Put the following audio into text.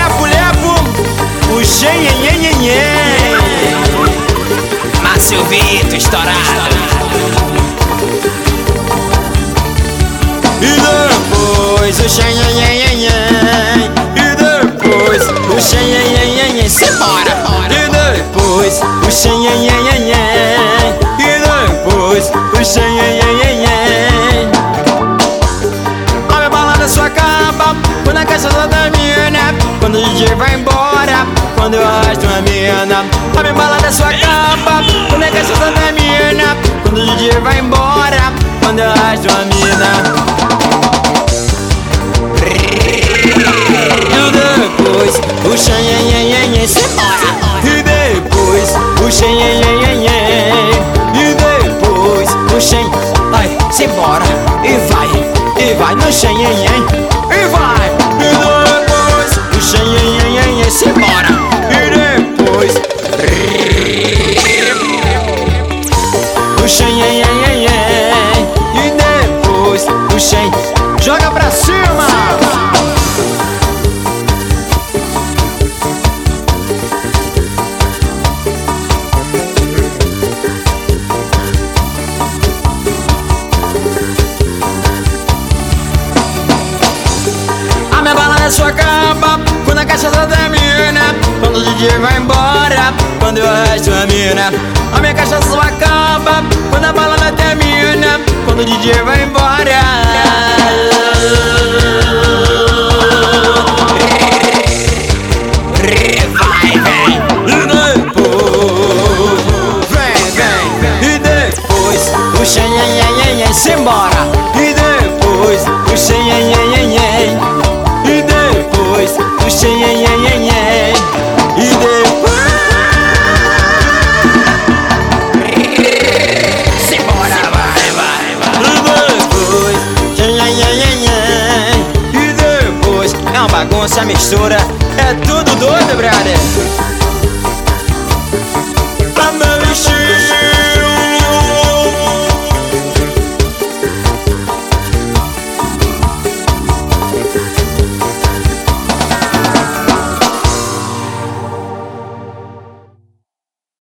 lepo-lepo, o xenhenhenhenhen. Márcio Vitor, estourado. E depois o xenhenhenhenhen. E depois o xenhenhenhenhen. Simbora. E depois o xenhenhenhenhen. E depois o xenhenhenhenhen. Abre a bala da sua capa, quando a caixa só termina, quando o DJ vai embora, quando eu arrasto a mina. Abre a bala da sua capa, quando a caixa só termina, quando o DJ vai embora, quando eu arrasto a mina. E depois o xenhenhenhenhen. Simbora. E depois o xenhenhenhenhen. E depois o xen. Ai, simbora. E vai no xenhenhen. E vai. E depois o xenhenhenhen. Simbora. E depois o xenhenhenhen. E depois o xen. Joga pra cima. A minha bala na sua capa, quando a caixa só termina, quando o DJ vai embora, quando eu arrasto a mina. A minha caixa só acaba, quando a bala não termina, quando o DJ vai embora. Vai, vem. E depois o xenhenhenhenhen. Simbora. E depois o xenhenhenhenhen. E depois o xenhenhenhenhen. E depois Simbora, vai. E depois xenhenhenhenhen. E depois é uma bagunça, mistura, é tudo doido, brother. Tá meu vestido.